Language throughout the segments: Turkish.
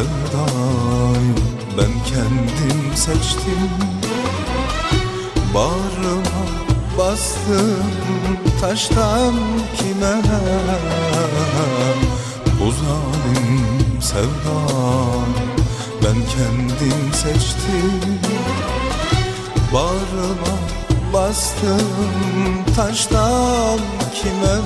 sevdayı ben kendim seçtim. Bağrıma bastım taştan kime, bu zalim sevdayı ben kendim seçtim. Bağrıma bastım taştan kime,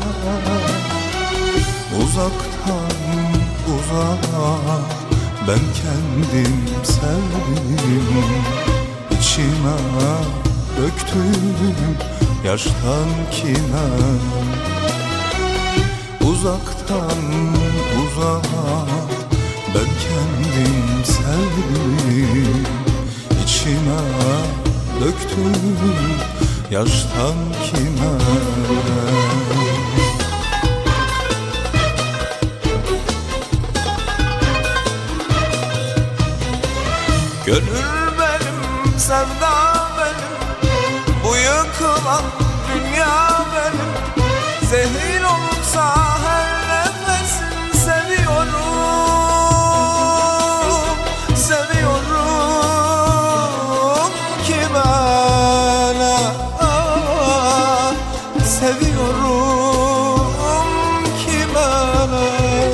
uzaktan uzağa ben kendim sevdim. İçime döktüm yaştan kime, uzaktan uzağa ben kendim sevdim. İçime döktüm yaştan kime. Gönül benim, sevda benim, bu yıkılan dünya benim. Zehir olursa her nefesin seviyorum, seviyorum ki ben, seviyorum ki ben.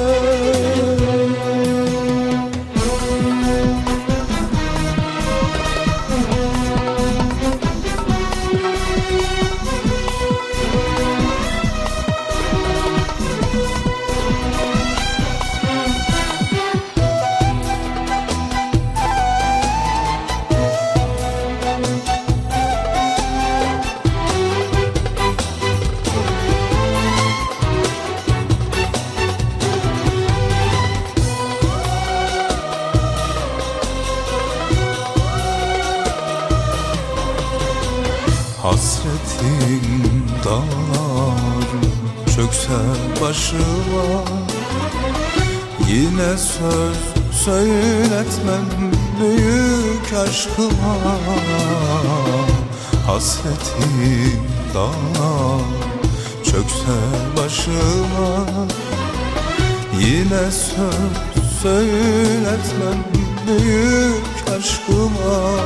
Hasretin dağlar çökse başıma, yine söz söyletmem büyük aşkıma. Hasretin dağlar çökse başıma, yine söz söyletmem büyük aşkıma.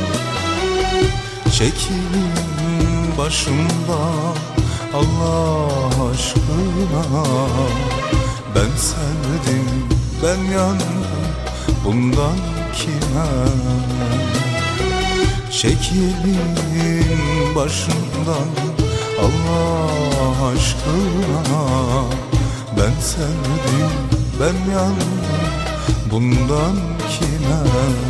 Çekilin başımdan Allah aşkına, ben sevdim ben yandım bundan kime. Çekilin başımdan Allah aşkına, ben sevdim ben yandım bundan kime.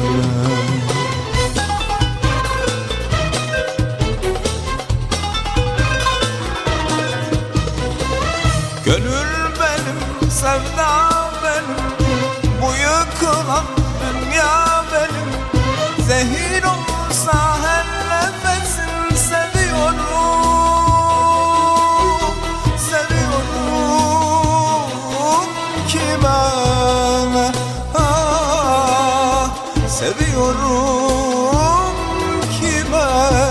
Gönül benim, sevda benim, bu yıkılan dünya benim. Zehir olursa her nefesin seviyorum, seviyorum ki ben, seviyorum ki ben.